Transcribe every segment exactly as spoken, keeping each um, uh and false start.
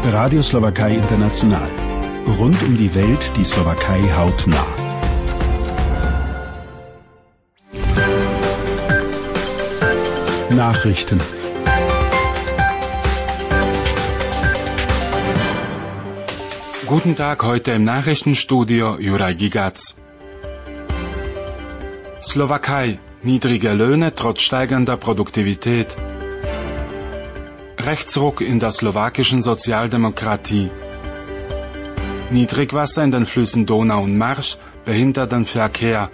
Radio Slowakei International. Rund um die Welt die Slowakei hautnah. Nachrichten. Guten Tag, heute im Nachrichtenstudio Juraj Gigac. Slowakei, niedrige Löhne trotz steigender Produktivität. Rechtsruck in der slowakischen Sozialdemokratie. Niedrigwasser in den Flüssen Donau und Marsch behindert den Verkehr.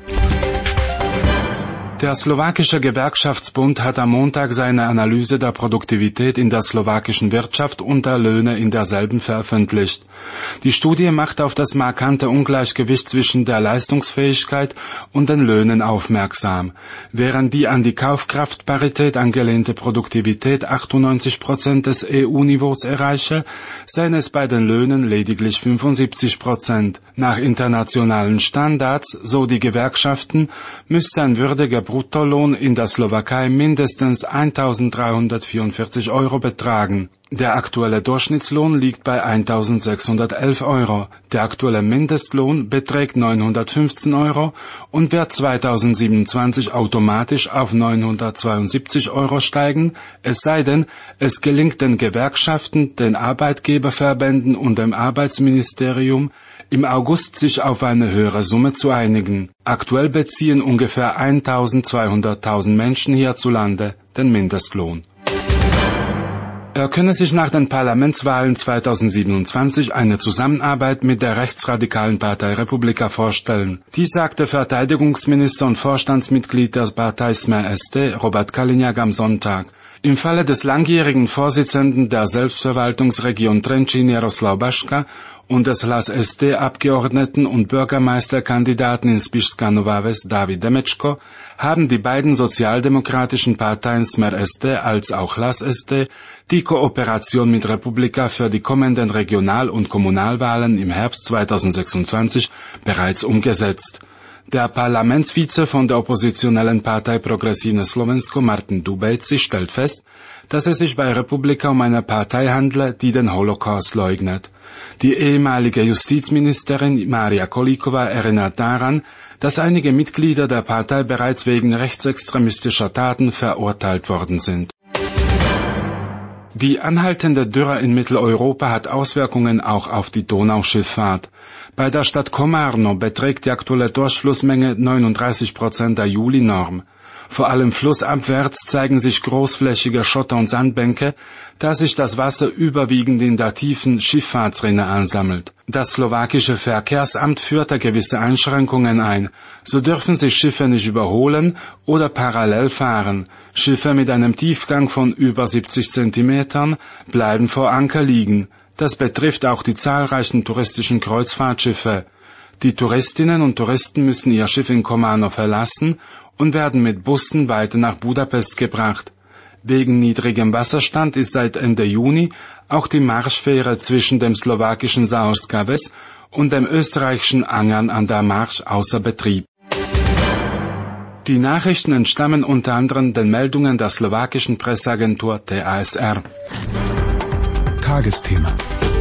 Der slowakische Gewerkschaftsbund hat am Montag seine Analyse der Produktivität in der slowakischen Wirtschaft und der Löhne in derselben veröffentlicht. Die Studie macht auf das markante Ungleichgewicht zwischen der Leistungsfähigkeit und den Löhnen aufmerksam. Während die an die Kaufkraftparität angelehnte Produktivität achtundneunzig Prozent des E U-Niveaus erreiche, seien es bei den Löhnen lediglich fünfundsiebzig Prozent. Nach internationalen Standards, so die Gewerkschaften, müsste ein würdiger Bruttolohn in der Slowakei mindestens eintausenddreihundertvierundvierzig Euro betragen. Der aktuelle Durchschnittslohn liegt bei eintausendsechshundertelf Euro. Der aktuelle Mindestlohn beträgt neunhundertfünfzehn Euro und wird zweitausendsiebenundzwanzig automatisch auf neunhundertzweiundsiebzig Euro steigen, es sei denn, es gelingt den Gewerkschaften, den Arbeitgeberverbänden und dem Arbeitsministerium, im August sich auf eine höhere Summe zu einigen. Aktuell beziehen ungefähr eintausendzweihunderttausend Menschen hierzulande den Mindestlohn. Er könne sich nach den Parlamentswahlen zweitausendsiebenundzwanzig eine Zusammenarbeit mit der rechtsradikalen Partei Republika vorstellen. Dies sagte Verteidigungsminister und Vorstandsmitglied der Partei Smer S D, Robert Kaliňák, am Sonntag. Im Falle des langjährigen Vorsitzenden der Selbstverwaltungsregion Trenčín Jaroslav Baška und des Hlas S D-Abgeordneten und Bürgermeisterkandidaten in Spišská Nová Ves David Demečko haben die beiden sozialdemokratischen Parteien Smer S D als auch Hlas S D die Kooperation mit Republika für die kommenden Regional- und Kommunalwahlen im Herbst zweitausendsechsundzwanzig bereits umgesetzt. Der Parlamentsvize von der oppositionellen Partei Progresívne Slovensko Martin Dubejci stellt fest, dass es sich bei Republika um eine Partei handle, die den Holocaust leugnet. Die ehemalige Justizministerin Mária Kolíková erinnert daran, dass einige Mitglieder der Partei bereits wegen rechtsextremistischer Taten verurteilt worden sind. Die anhaltende Dürre in Mitteleuropa hat Auswirkungen auch auf die Donauschifffahrt. Bei der Stadt Komárno beträgt die aktuelle Durchflussmenge neununddreißig Prozent der Juli-Norm. Vor allem flussabwärts zeigen sich großflächige Schotter- und Sandbänke, da sich das Wasser überwiegend in der tiefen Schifffahrtsrinne ansammelt. Das slowakische Verkehrsamt führte gewisse Einschränkungen ein. So dürfen sich Schiffe nicht überholen oder parallel fahren. Schiffe mit einem Tiefgang von über siebzig Zentimetern bleiben vor Anker liegen. Das betrifft auch die zahlreichen touristischen Kreuzfahrtschiffe. Die Touristinnen und Touristen müssen ihr Schiff in Komárno verlassen und werden mit Bussen weiter nach Budapest gebracht. Wegen niedrigem Wasserstand ist seit Ende Juni auch die Marschfähre zwischen dem slowakischen Záhorská Ves und dem österreichischen Angern an der Marsch außer Betrieb. Die Nachrichten entstammen unter anderem den Meldungen der slowakischen Presseagentur T A S R. Tagesthema.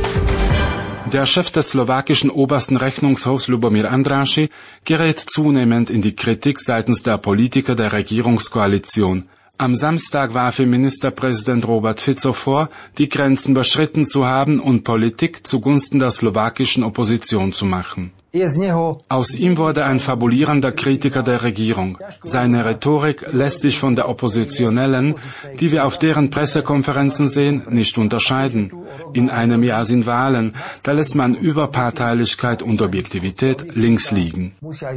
Der Chef des slowakischen obersten Rechnungshofs Lubomír Andrássy gerät zunehmend in die Kritik seitens der Politiker der Regierungskoalition. Am Samstag warf ihm Ministerpräsident Robert Fico vor, die Grenzen überschritten zu haben und Politik zugunsten der slowakischen Opposition zu machen. Aus ihm wurde ein fabulierender Kritiker der Regierung. Seine Rhetorik lässt sich von der Oppositionellen, die wir auf deren Pressekonferenzen sehen, nicht unterscheiden. In einem Jahr sind Wahlen, da lässt man Überparteilichkeit und Objektivität links liegen.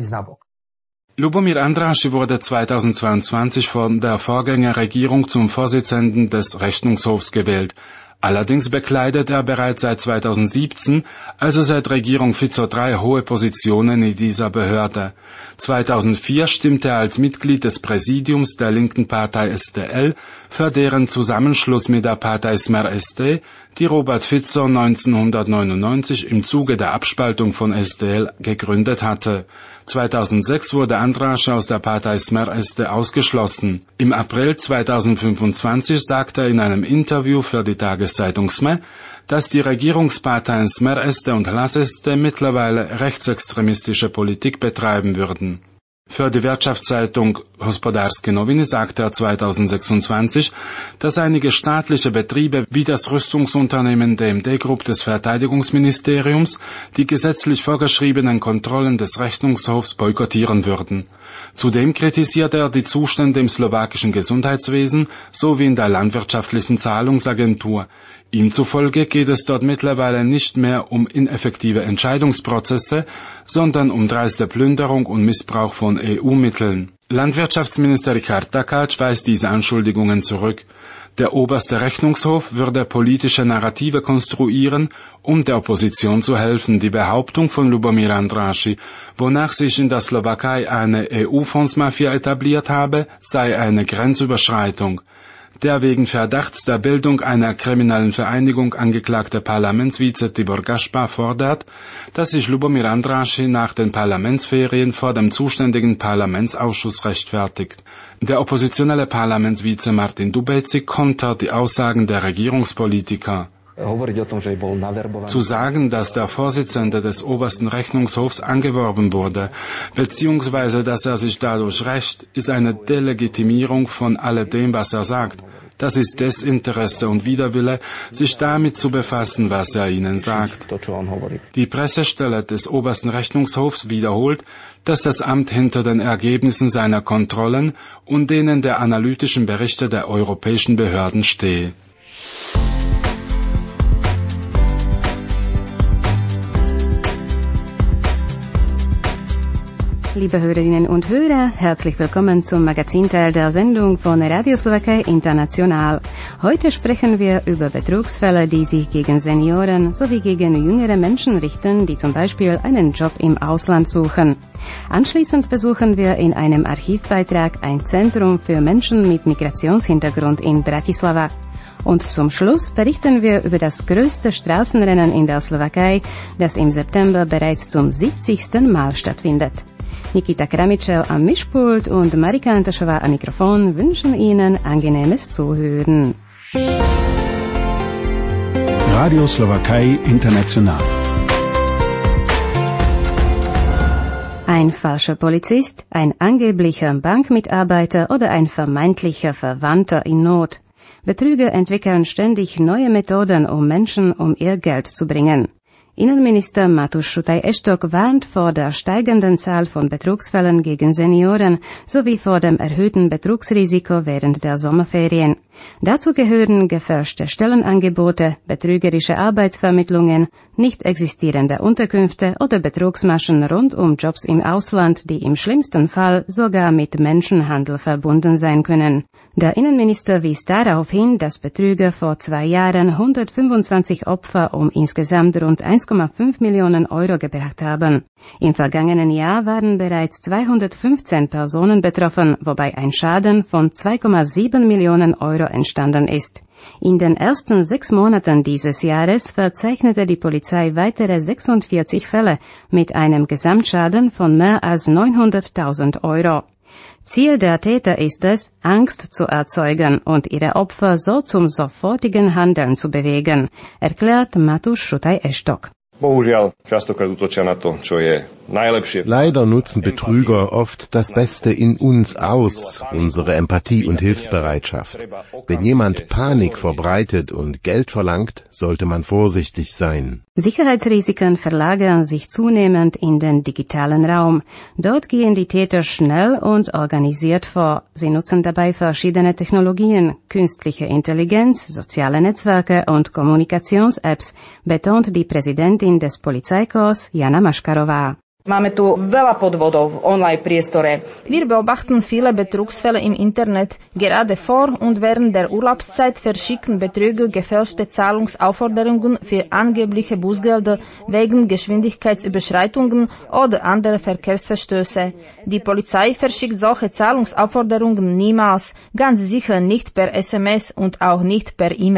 Lubomír Andrássy wurde zweitausendzweiundzwanzig von der Vorgängerregierung zum Vorsitzenden des Rechnungshofs gewählt. Allerdings bekleidet er bereits seit zweitausendsiebzehn, also seit Regierung Fico drei hohe Positionen in dieser Behörde. zweitausendvier stimmte er als Mitglied des Präsidiums der linken Partei S D L für deren Zusammenschluss mit der Partei Smer S D, die Robert Fico neunzehnhundertneunundneunzig im Zuge der Abspaltung von S D L gegründet hatte. zweitausendsechs wurde Andrássy aus der Partei Smer S D ausgeschlossen. Im April zweitausendfünfundzwanzig sagte er in einem Interview für die Tages Tageszeitung S M E, dass die Regierungsparteien Smer Este und Hlas Este mittlerweile rechtsextremistische Politik betreiben würden. Für die Wirtschaftszeitung Hospodarskie Noviny sagte er zweitausendsechsundzwanzig, dass einige staatliche Betriebe wie das Rüstungsunternehmen D M D Group des Verteidigungsministeriums die gesetzlich vorgeschriebenen Kontrollen des Rechnungshofs boykottieren würden. Zudem kritisierte er die Zustände im slowakischen Gesundheitswesen sowie in der landwirtschaftlichen Zahlungsagentur. Ihm zufolge geht es dort mittlerweile nicht mehr um ineffektive Entscheidungsprozesse, sondern um dreiste Plünderung und Missbrauch von E U-Mitteln. Landwirtschaftsminister Richard Takács weist diese Anschuldigungen zurück. Der oberste Rechnungshof würde politische Narrative konstruieren, um der Opposition zu helfen. Die Behauptung von Lubomír Andrássy, wonach sich in der Slowakei eine E U-Fondsmafia etabliert habe, sei eine Grenzüberschreitung. Der wegen Verdachts der Bildung einer kriminellen Vereinigung angeklagte Parlamentsvize Tibor Gašpar fordert, dass sich Lubomír Andrássy nach den Parlamentsferien vor dem zuständigen Parlamentsausschuss rechtfertigt. Der oppositionelle Parlamentsvize Martin Dubéci kontert die Aussagen der Regierungspolitiker. Zu sagen, dass der Vorsitzende des obersten Rechnungshofs angeworben wurde, beziehungsweise dass er sich dadurch rächt, ist eine Delegitimierung von alledem, was er sagt. Das ist Desinteresse und Widerwille, sich damit zu befassen, was er ihnen sagt. Die Pressestelle des obersten Rechnungshofs wiederholt, dass das Amt hinter den Ergebnissen seiner Kontrollen und denen der analytischen Berichte der europäischen Behörden stehe. Liebe Hörerinnen und Hörer, herzlich willkommen zum Magazinteil der Sendung von Radio Slowakei International. Heute sprechen wir über Betrugsfälle, die sich gegen Senioren sowie gegen jüngere Menschen richten, die zum Beispiel einen Job im Ausland suchen. Anschließend besuchen wir in einem Archivbeitrag ein Zentrum für Menschen mit Migrationshintergrund in Bratislava. Und zum Schluss berichten wir über das größte Straßenrennen in der Slowakei, das im September bereits zum siebzigsten Mal stattfindet. Nikita Kramitschew am Mischpult und Marika Antoschova am Mikrofon wünschen Ihnen angenehmes Zuhören. Radio Slowakei International. Ein falscher Polizist, ein angeblicher Bankmitarbeiter oder ein vermeintlicher Verwandter in Not. Betrüger entwickeln ständig neue Methoden, um Menschen um ihr Geld zu bringen. Innenminister Matúš Šutaj Eštok warnt vor der steigenden Zahl von Betrugsfällen gegen Senioren sowie vor dem erhöhten Betrugsrisiko während der Sommerferien. Dazu gehören gefälschte Stellenangebote, betrügerische Arbeitsvermittlungen, nicht existierende Unterkünfte oder Betrugsmaschen rund um Jobs im Ausland, die im schlimmsten Fall sogar mit Menschenhandel verbunden sein können. Der Innenminister wies darauf hin, dass Betrüger vor zwei Jahren hundertfünfundzwanzig Opfer um insgesamt rund eins Komma fünf Millionen Euro gebracht haben. Im vergangenen Jahr waren bereits zweihundertfünfzehn Personen betroffen, wobei ein Schaden von zwei Komma sieben Millionen Euro entstanden ist. In den ersten sechs Monaten dieses Jahres verzeichnete die Polizei weitere sechsundvierzig Fälle mit einem Gesamtschaden von mehr als neunhunderttausend Euro. Ziel der Täter ist es, Angst zu erzeugen und ihre Opfer so zum sofortigen Handeln zu bewegen, erklärt Matúš Šutaj Eštok. Leider nutzen Betrüger oft das Beste in uns aus, unsere Empathie und Hilfsbereitschaft. Wenn jemand Panik verbreitet und Geld verlangt, sollte man vorsichtig sein. Sicherheitsrisiken verlagern sich zunehmend in den digitalen Raum. Dort gehen die Täter schnell und organisiert vor. Sie nutzen dabei verschiedene Technologien, künstliche Intelligenz, soziale Netzwerke und Kommunikations-Apps, betont die Präsidentin des Polizeikorps Jana Maškarová. Máme tu veľa podvodov v Online-Priestore. Wir beobachten viele Betrugsfälle im Internet. Gerade vor und während der Urlaubszeit verschicken Betrüger gefälschte Zahlungsaufforderungen für angebliche Bußgelder wegen Geschwindigkeitsüberschreitungen oder andere Verkehrsverstöße. Die Polizei verschickt solche Zahlungsaufforderungen niemals, ganz sicher nicht per S M S und auch nicht per E-Mail.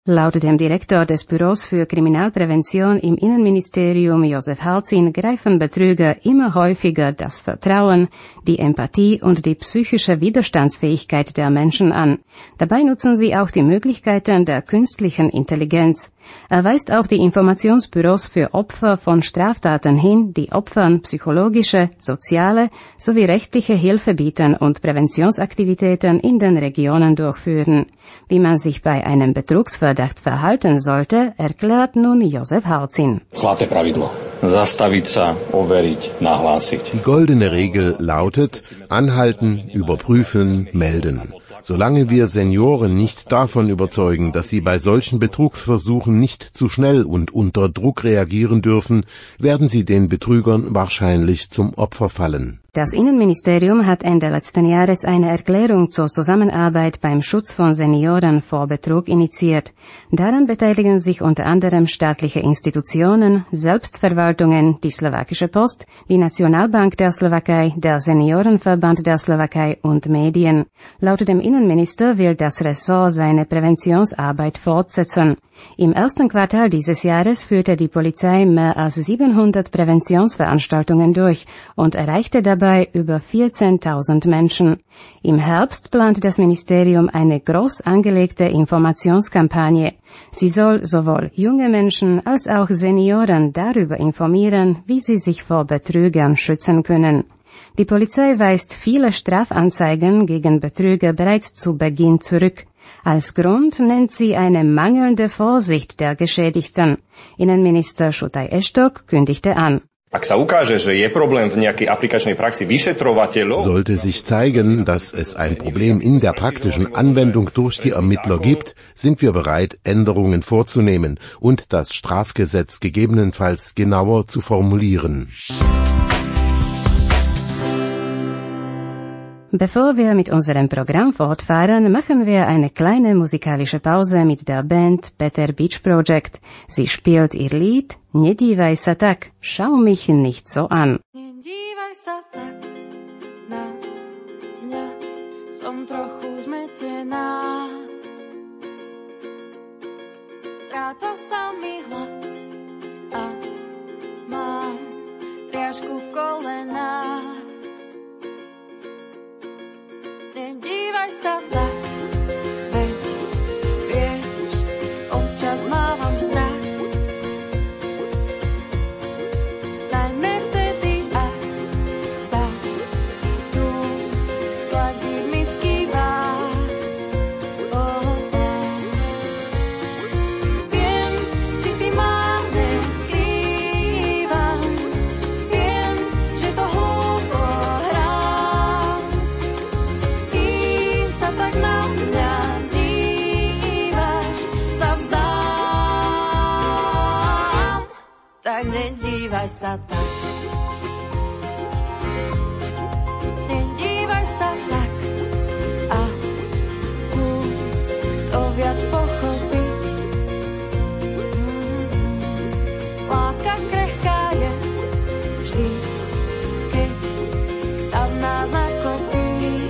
Laut dem Direktor des Büros für Kriminalprävention im Innenministerium Josef Halzin greifen Betrüger immer häufiger das Vertrauen, die Empathie und die psychische Widerstandsfähigkeit der Menschen an. Dabei nutzen sie auch die Möglichkeiten der künstlichen Intelligenz. Er weist auf die Informationsbüros für Opfer von Straftaten hin, die Opfern psychologische, soziale sowie rechtliche Hilfe bieten und Präventionsaktivitäten in den Regionen durchführen. Wie man sich bei einem Betrugsverdacht verhalten sollte, erklärt nun Josef Halzin. Zlaté pravidlo. Zastaviť sa, overiť, nahlásiť. Die goldene Regel lautet: Anhalten, überprüfen, melden. Solange wir Senioren nicht davon überzeugen, dass sie bei solchen Betrugsversuchen nicht zu schnell und unter Druck reagieren dürfen, werden sie den Betrügern wahrscheinlich zum Opfer fallen. Das Innenministerium hat Ende letzten Jahres eine Erklärung zur Zusammenarbeit beim Schutz von Senioren vor Betrug initiiert. Daran beteiligen sich unter anderem staatliche Institutionen, Selbstverwaltungen, die Slowakische Post, die Nationalbank der Slowakei, der Seniorenverband der Slowakei und Medien. Laut dem Innenminister will das Ressort seine Präventionsarbeit fortsetzen. Im ersten Quartal dieses Jahres führte die Polizei mehr als siebenhundert Präventionsveranstaltungen durch und erreichte dabei über vierzehntausend Menschen. Im Herbst plant das Ministerium eine groß angelegte Informationskampagne. Sie soll sowohl junge Menschen als auch Senioren darüber informieren, wie sie sich vor Betrügern schützen können. Die Polizei weist viele Strafanzeigen gegen Betrüger bereits zu Beginn zurück. Als Grund nennt sie eine mangelnde Vorsicht der Geschädigten. Innenminister Šutaj Eštok kündigte an. Sollte sich zeigen, dass es ein Problem in der praktischen Anwendung durch die Ermittler gibt, sind wir bereit, Änderungen vorzunehmen und das Strafgesetz gegebenenfalls genauer zu formulieren. Bevor wir mit unserem Programm fortfahren, machen wir eine kleine musikalische Pause mit der Band Peter Beach Project. Sie spielt ihr Lied Nedívaj sa tak, schau mich nicht so an. Nedívaj sa tak na mňa, som trochu zmetená. Stráca sa mi hlas a mám triašku v kolenách. Nedívaj sa tak, veď vieš, občas mávam strach. Najmä vtedy, ak sa chcú zladiť mi skývá. Oh, oh. Viem, city má neskrývam, viem, že to hlúpo hrám. Tak na mňa díváš, sa vzdám. Tak nedívaj sa tak. Nedívaj sa tak a skús to viac pochopiť. Láska krehká je vždy, keď sa v nás nakopí.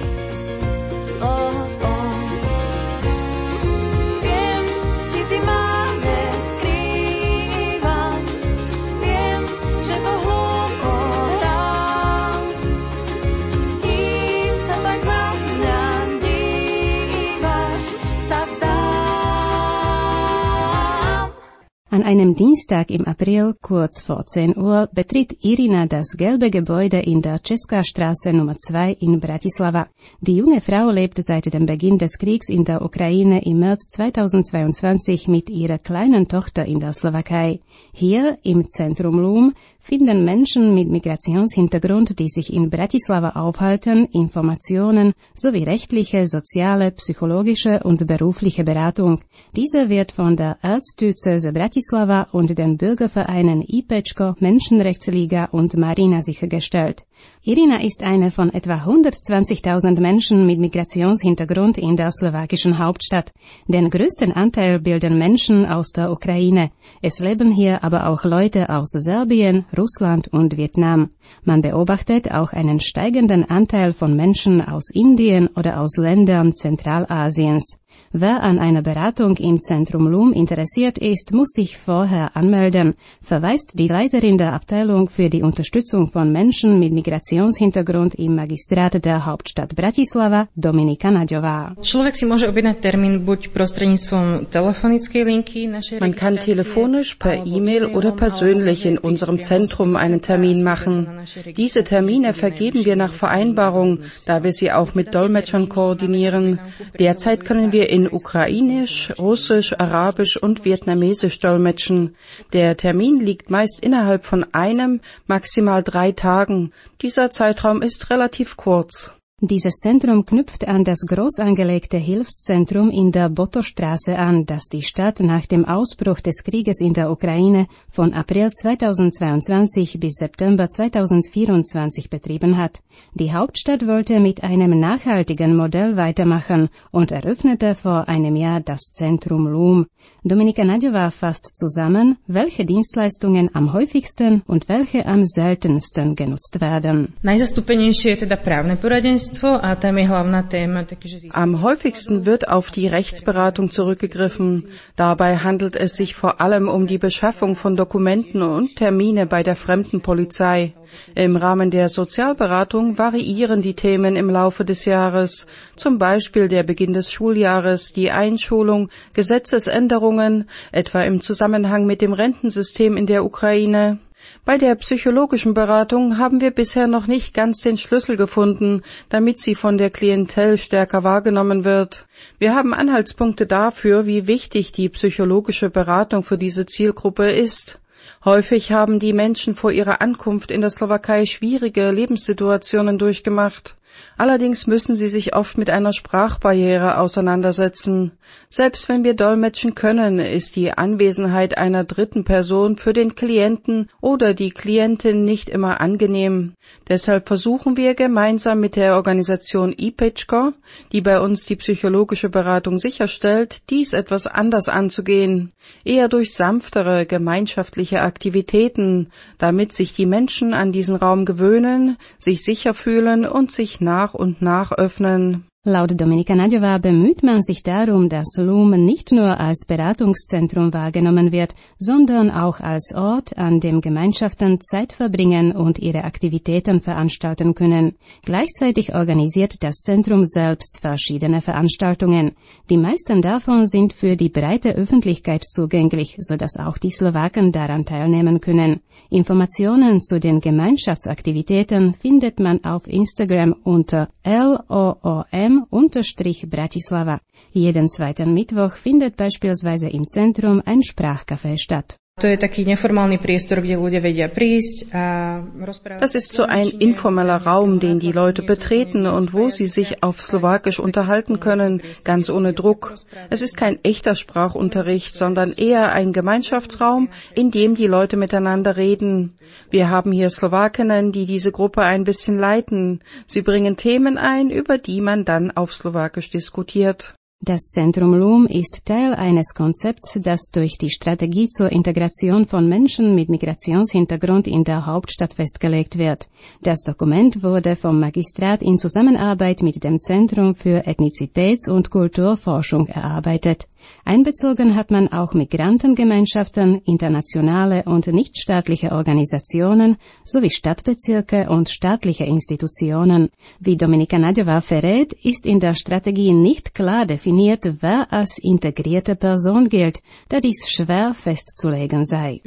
An einem Dienstag im April, kurz vor zehn Uhr, betritt Irina das gelbe Gebäude in der Česká Straße Nummer zwei in Bratislava. Die junge Frau lebt seit dem Beginn des Kriegs in der Ukraine im März zweitausendzweiundzwanzig mit ihrer kleinen Tochter in der Slowakei. Hier im Zentrum Lum finden Menschen mit Migrationshintergrund, die sich in Bratislava aufhalten, Informationen sowie rechtliche, soziale, psychologische und berufliche Beratung. Diese wird von der Erzdiözese Bratislava und den Bürgervereinen IPEčko, Menschenrechtsliga und Marina sichergestellt. Irina ist eine von etwa hundertzwanzigtausend Menschen mit Migrationshintergrund in der slowakischen Hauptstadt. Den größten Anteil bilden Menschen aus der Ukraine. Es leben hier aber auch Leute aus Serbien, Russland und Vietnam. Man beobachtet auch einen steigenden Anteil von Menschen aus Indien oder aus Ländern Zentralasiens. Wer an einer Beratung im Zentrum L U M interessiert ist, muss sich vorher anmelden, verweist die Leiterin der Abteilung für die Unterstützung von Menschen mit Migrationshintergrund im Magistrat der Hauptstadt Bratislava, Dominika Naďová. Man kann telefonisch, per E-Mail oder persönlich in unserem Zentrum einen Termin machen. Diese Termine vergeben wir nach Vereinbarung, da wir sie auch mit Dolmetschern koordinieren. Derzeit können wir in Ukrainisch, Russisch, Arabisch und Vietnamesisch dolmetschen. Der Termin liegt meist innerhalb von einem, maximal drei Tagen. Dieser Zeitraum ist relativ kurz. Dieses Zentrum knüpft an das groß angelegte Hilfszentrum in der Botostraße an, das die Stadt nach dem Ausbruch des Krieges in der Ukraine von April zweitausendzweiundzwanzig bis September zweitausendvierundzwanzig betrieben hat. Die Hauptstadt wollte mit einem nachhaltigen Modell weitermachen und eröffnete vor einem Jahr das Zentrum L U M. Dominika Naďová fasst zusammen, welche Dienstleistungen am häufigsten und welche am seltensten genutzt werden. Am häufigsten wird auf die Rechtsberatung zurückgegriffen. Dabei handelt es sich vor allem um die Beschaffung von Dokumenten und Termine bei der Fremdenpolizei. Im Rahmen der Sozialberatung variieren die Themen im Laufe des Jahres, zum Beispiel der Beginn des Schuljahres, die Einschulung, Gesetzesänderungen, etwa im Zusammenhang mit dem Rentensystem in der Ukraine. Bei der psychologischen Beratung haben wir bisher noch nicht ganz den Schlüssel gefunden, damit sie von der Klientel stärker wahrgenommen wird. Wir haben Anhaltspunkte dafür, wie wichtig die psychologische Beratung für diese Zielgruppe ist. Häufig haben die Menschen vor ihrer Ankunft in der Slowakei schwierige Lebenssituationen durchgemacht. Allerdings müssen sie sich oft mit einer Sprachbarriere auseinandersetzen. Selbst wenn wir dolmetschen können, ist die Anwesenheit einer dritten Person für den Klienten oder die Klientin nicht immer angenehm. Deshalb versuchen wir gemeinsam mit der Organisation IPECHKO, die bei uns die psychologische Beratung sicherstellt, dies etwas anders anzugehen, eher durch sanftere gemeinschaftliche Aktivitäten, damit sich die Menschen an diesen Raum gewöhnen, sich sicher fühlen und sich nach und nach öffnen. Laut Dominika Naďová bemüht man sich darum, dass L U M nicht nur als Beratungszentrum wahrgenommen wird, sondern auch als Ort, an dem Gemeinschaften Zeit verbringen und ihre Aktivitäten veranstalten können. Gleichzeitig organisiert das Zentrum selbst verschiedene Veranstaltungen. Die meisten davon sind für die breite Öffentlichkeit zugänglich, sodass auch die Slowaken daran teilnehmen können. Informationen zu den Gemeinschaftsaktivitäten findet man auf Instagram unter L O O M Bratislava. Jeden zweiten Mittwoch findet beispielsweise im Zentrum ein Sprachcafé statt. Das ist so ein informeller Raum, den die Leute betreten und wo sie sich auf Slowakisch unterhalten können, ganz ohne Druck. Es ist kein echter Sprachunterricht, sondern eher ein Gemeinschaftsraum, in dem die Leute miteinander reden. Wir haben hier Slowakinnen, die diese Gruppe ein bisschen leiten. Sie bringen Themen ein, über die man dann auf Slowakisch diskutiert. Das Zentrum L U M ist Teil eines Konzepts, das durch die Strategie zur Integration von Menschen mit Migrationshintergrund in der Hauptstadt festgelegt wird. Das Dokument wurde vom Magistrat in Zusammenarbeit mit dem Zentrum für Ethnizitäts- und Kulturforschung erarbeitet. Einbezogen hat man auch Migrantengemeinschaften, internationale und nichtstaatliche Organisationen sowie Stadtbezirke und staatliche Institutionen. Wie Dominika Naďová verrät, ist in der Strategie nicht klar definiert, wer als integrierte Person gilt, da dies schwer festzulegen sei.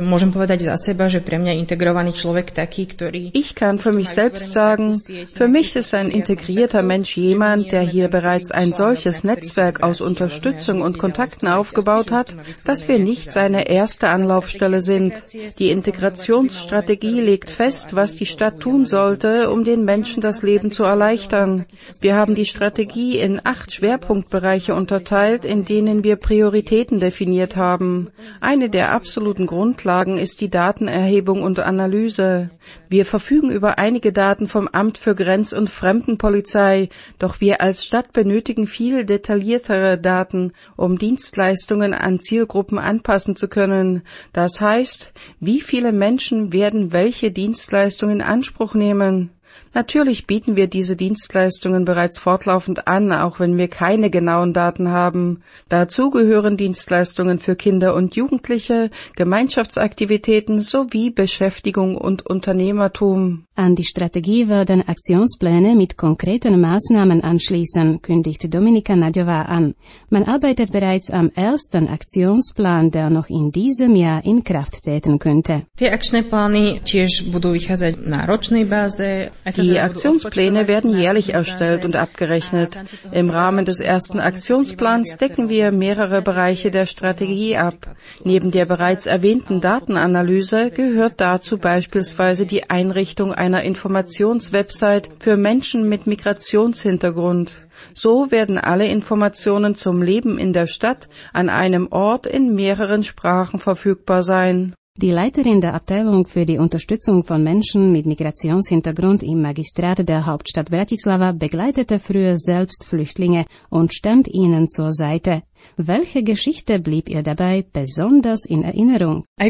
Ich kann für mich selbst sagen, für mich ist ein integrierter Mensch jemand, der hier bereits ein solches Netzwerk aus Unterstützung und Kontakten aufgebaut hat, dass wir nicht seine erste Anlaufstelle sind. Die Integrationsstrategie legt fest, was die Stadt tun sollte, um den Menschen das Leben zu erleichtern. Wir haben die Strategie in acht Schwerpunktbereiche Bereiche unterteilt, in denen wir Prioritäten definiert haben. Eine der absoluten Grundlagen ist die Datenerhebung und Analyse. Wir verfügen über einige Daten vom Amt für Grenz- und Fremdenpolizei, doch wir als Stadt benötigen viel detailliertere Daten, um Dienstleistungen an Zielgruppen anpassen zu können. Das heißt, wie viele Menschen werden welche Dienstleistungen in Anspruch nehmen? Natürlich bieten wir diese Dienstleistungen bereits fortlaufend an, auch wenn wir keine genauen Daten haben. Dazu gehören Dienstleistungen für Kinder und Jugendliche, Gemeinschaftsaktivitäten sowie Beschäftigung und Unternehmertum. An die Strategie werden Aktionspläne mit konkreten Maßnahmen anschließen, kündigt Dominika Naďová an. Man arbeitet bereits am ersten Aktionsplan, der noch in diesem Jahr in Kraft treten könnte. Die Die Aktionspläne werden jährlich erstellt und abgerechnet. Im Rahmen des ersten Aktionsplans decken wir mehrere Bereiche der Strategie ab. Neben der bereits erwähnten Datenanalyse gehört dazu beispielsweise die Einrichtung einer Informationswebsite für Menschen mit Migrationshintergrund. So werden alle Informationen zum Leben in der Stadt an einem Ort in mehreren Sprachen verfügbar sein. Die Leiterin der Abteilung für die Unterstützung von Menschen mit Migrationshintergrund im Magistrat der Hauptstadt Bratislava begleitete früher selbst Flüchtlinge und stand ihnen zur Seite. Welche Geschichte blieb ihr dabei besonders in Erinnerung? Auch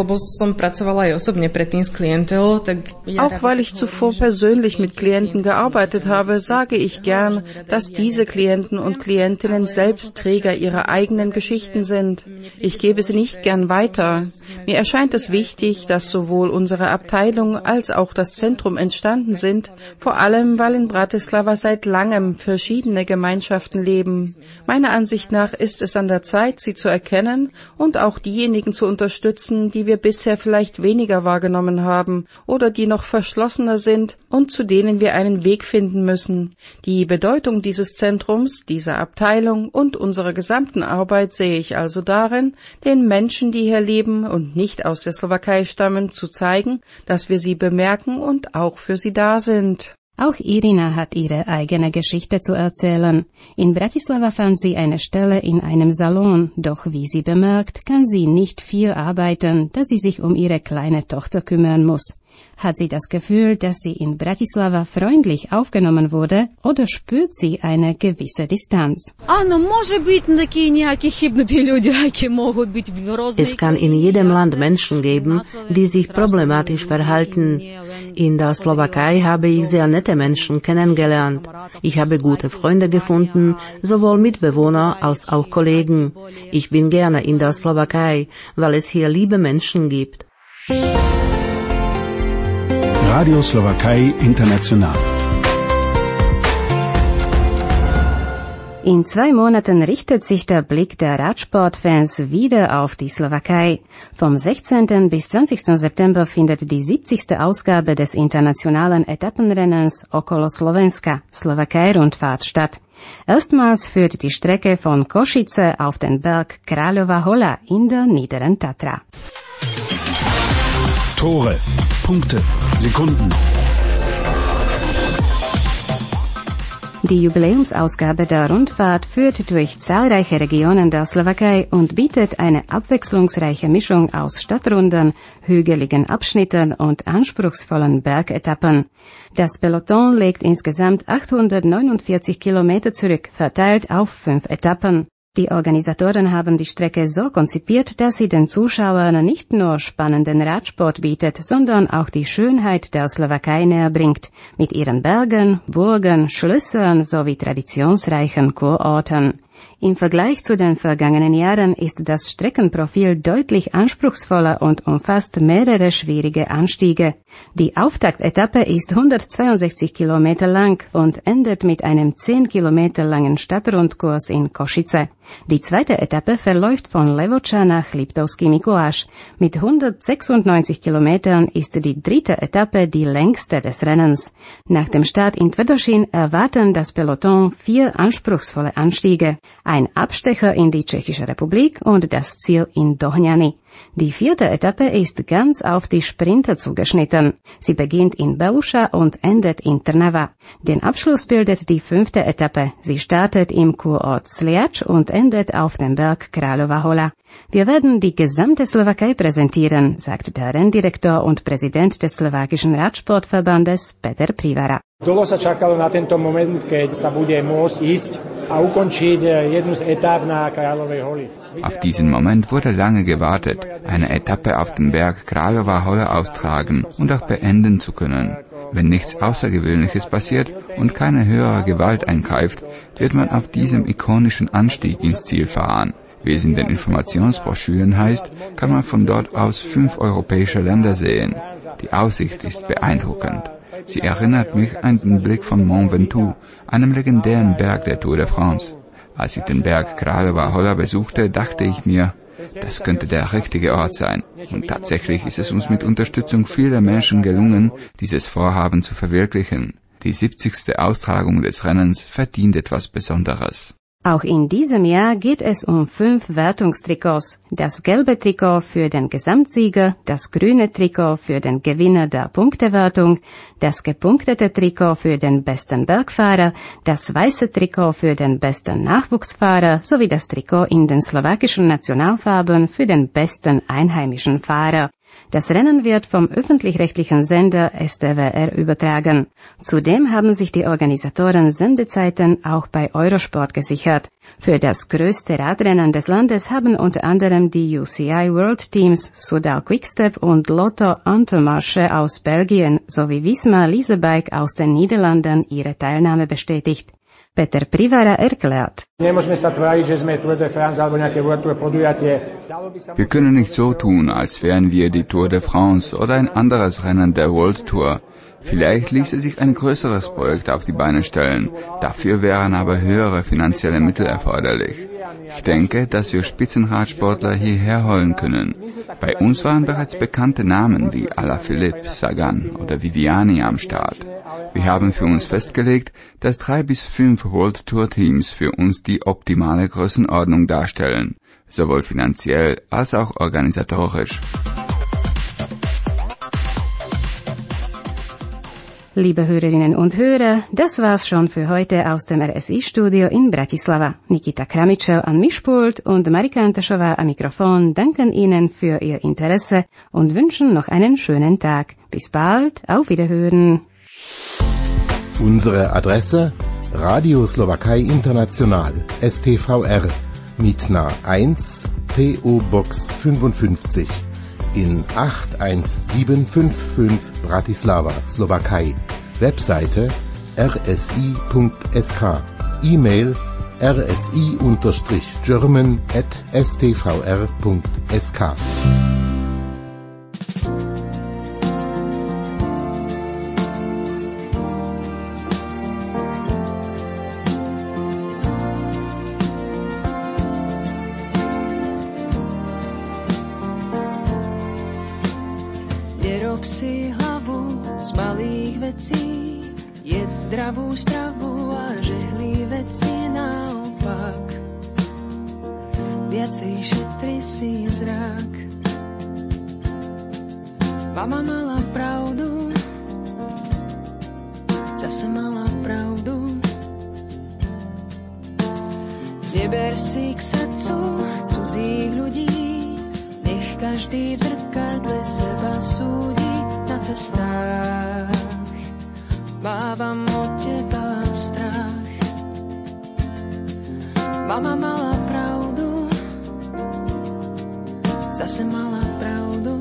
weil ich zuvor persönlich mit Klienten gearbeitet habe, sage ich gern, dass diese Klienten und Klientinnen selbst Träger ihrer eigenen Geschichten sind. Ich gebe sie nicht gern weiter. Mir erscheint es wichtig, dass sowohl unsere Abteilung als auch das Zentrum entstanden sind, vor allem weil in Bratislava seit langem verschiedene Gemeinschaften leben. Meiner Ansicht nach ist es an der Zeit, sie zu erkennen und auch diejenigen zu unterstützen, die wir bisher vielleicht weniger wahrgenommen haben oder die noch verschlossener sind und zu denen wir einen Weg finden müssen. Die Bedeutung dieses Zentrums, dieser Abteilung und unserer gesamten Arbeit sehe ich also darin, den Menschen, die hier leben und nicht aus der Slowakei stammen, zu zeigen, dass wir sie bemerken und auch für sie da sind. Auch Irina hat ihre eigene Geschichte zu erzählen. In Bratislava fand sie eine Stelle in einem Salon, doch wie sie bemerkt, kann sie nicht viel arbeiten, da sie sich um ihre kleine Tochter kümmern muss. Hat sie das Gefühl, dass sie in Bratislava freundlich aufgenommen wurde, oder spürt sie eine gewisse Distanz? Es kann in jedem Land Menschen geben, die sich problematisch verhalten. In der Slowakei habe ich sehr nette Menschen kennengelernt. Ich habe gute Freunde gefunden, sowohl Mitbewohner als auch Kollegen. Ich bin gerne in der Slowakei, weil es hier liebe Menschen gibt. Radio Slowakei International. In zwei Monaten richtet sich der Blick der Radsportfans wieder auf die Slowakei. Vom sechzehnten bis zwanzigsten September findet die siebzigste Ausgabe des internationalen Etappenrennens Okolo Slovenska, Slowakei-Rundfahrt statt. Erstmals führt die Strecke von Košice auf den Berg Kráľová Hola in der Niederen Tatra. Tore, Punkte, Sekunden. Die Jubiläumsausgabe der Rundfahrt führt durch zahlreiche Regionen der Slowakei und bietet eine abwechslungsreiche Mischung aus Stadtrunden, hügeligen Abschnitten und anspruchsvollen Bergetappen. Das Peloton legt insgesamt achthundertneunundvierzig Kilometer zurück, verteilt auf fünf Etappen. Die Organisatoren haben die Strecke so konzipiert, dass sie den Zuschauern nicht nur spannenden Radsport bietet, sondern auch die Schönheit der Slowakei näher bringt, mit ihren Bergen, Burgen, Schlössern sowie traditionsreichen Kurorten. Im Vergleich zu den vergangenen Jahren ist das Streckenprofil deutlich anspruchsvoller und umfasst mehrere schwierige Anstiege. Die Auftaktetappe ist hundertzweiundsechzig Kilometer lang und endet mit einem zehn Kilometer langen Stadtrundkurs in Košice. Die zweite Etappe verläuft von Levoča nach Liptovský Mikuláš. Mit hundertsechsundneunzig Kilometern ist die dritte Etappe die längste des Rennens. Nach dem Start in Tvrdošín erwarten das Peloton vier anspruchsvolle Anstiege. ein Abstecher in die Tschechische Republik und das Ziel in Dohnany. Die vierte Etappe ist ganz auf die Sprinter zugeschnitten. Sie beginnt in Beluša und endet in Trnava. Den Abschluss bildet die fünfte Etappe. Sie startet im Kurort Sliač und endet auf dem Berg Králova Hola. Wir werden die gesamte Slowakei präsentieren, sagt der Renndirektor und Präsident des slowakischen Radsportverbandes Peter Privara. Dlho sa čakalo na tento moment, keď sa bude môcť ísť a ukončiť jednu z etáp na Královej holi. Auf diesen Moment wurde lange gewartet, eine Etappe auf dem Berg Králova Hola austragen und auch beenden zu können. Wenn nichts Außergewöhnliches passiert und keine höhere Gewalt eingreift, wird man auf diesem ikonischen Anstieg ins Ziel fahren. Wie es in den Informationsbroschüren heißt, kann man von dort aus fünf europäische Länder sehen. Die Aussicht ist beeindruckend. Sie erinnert mich an den Blick von Mont Ventoux, einem legendären Berg der Tour de France. Als ich den Berg Králova Hola besuchte, dachte ich mir, das könnte der richtige Ort sein. Und tatsächlich ist es uns mit Unterstützung vieler Menschen gelungen, dieses Vorhaben zu verwirklichen. Die siebzigste Austragung des Rennens verdient etwas Besonderes. Auch in diesem Jahr geht es um fünf Wertungstrikots. Das gelbe Trikot für den Gesamtsieger, das grüne Trikot für den Gewinner der Punktewertung, das gepunktete Trikot für den besten Bergfahrer, das weiße Trikot für den besten Nachwuchsfahrer sowie das Trikot in den slowakischen Nationalfarben für den besten einheimischen Fahrer. Das Rennen wird vom öffentlich-rechtlichen Sender S T W R übertragen. Zudem haben sich die Organisatoren Sendezeiten auch bei Eurosport gesichert. Für das größte Radrennen des Landes haben unter anderem die U C I World Teams Soudal Quickstep und Lotto Intermarché aus Belgien sowie Visma Leasebike aus den Niederlanden ihre Teilnahme bestätigt. Peter Privara erklärt. Wir können nicht so tun, als wären wir die Tour de France oder ein anderes Rennen der World Tour. Vielleicht ließe sich ein größeres Projekt auf die Beine stellen. Dafür wären aber höhere finanzielle Mittel erforderlich. Ich denke, dass wir Spitzenradsportler hierher holen können. Bei uns waren bereits bekannte Namen wie Alaphilippe, Sagan oder Viviani am Start. Wir haben für uns festgelegt, dass drei bis fünf World Tour Teams für uns die optimale Größenordnung darstellen, sowohl finanziell als auch organisatorisch. Liebe Hörerinnen und Hörer, das war's schon für heute aus dem R S I-Studio in Bratislava. Nikita Kramičel am Mischpult und Marika Antašová am Mikrofon danken Ihnen für Ihr Interesse und wünschen noch einen schönen Tag. Bis bald, auf Wiederhören. Unsere Adresse: Radio Slowakei International, S T V R, Mitna eins, P O Box fünfundfünfzig in acht eins sieben fünf fünf Bratislava, Slowakei. Webseite r s i punkt s k. E-Mail r s i German at s t v r punkt s k. Nerob si hlavu z malých vecí, jedz zdravú stravu a žehli veci naopak. Viacej šetri si zrak. Mama mala pravdu, zase mala pravdu. Neber si k srdcu cudzích ľudí, nech každý v zrkadle seba súdi. Na cestách mávam od teba strach. Mama mala pravdu, zase mala pravdu.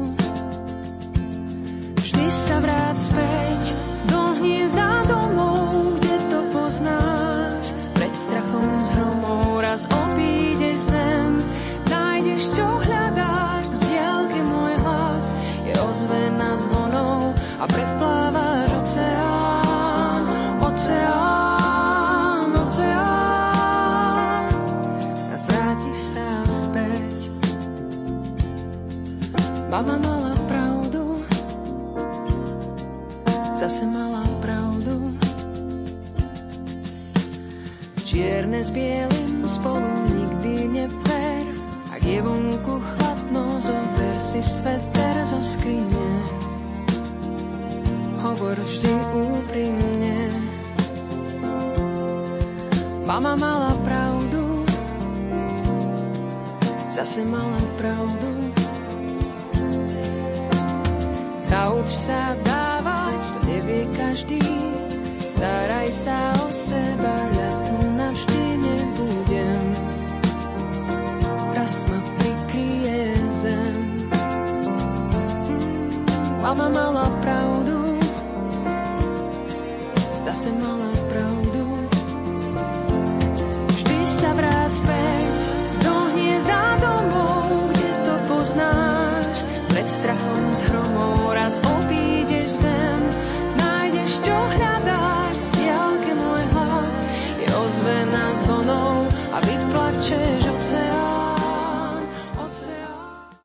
Vždy sa vráť späť do hniezda domov, kde to poznáš. Pred strachom z hromov raz obídeš zem, nájdeš čo hľadáš. Na diaľke môj hlas je ozvená zvonou a preplávaš oceán, oceán, oceán. A zvrátiš sa späť. Mama mala pravdu, zase mala pravdu. Čierne s bielým spolu nikdy never. Ak je vonku chladno, zober si sveter zo skrine. Hovor vždy úprimne. Mama mala pravdu, zase mala pravdu. Nauč sa dávať, to nevie každý. Staraj sa o seba, ja tu navždy nebudem. Raz ma prikryje zem. Mama mala pravdu, zase mala pravdu.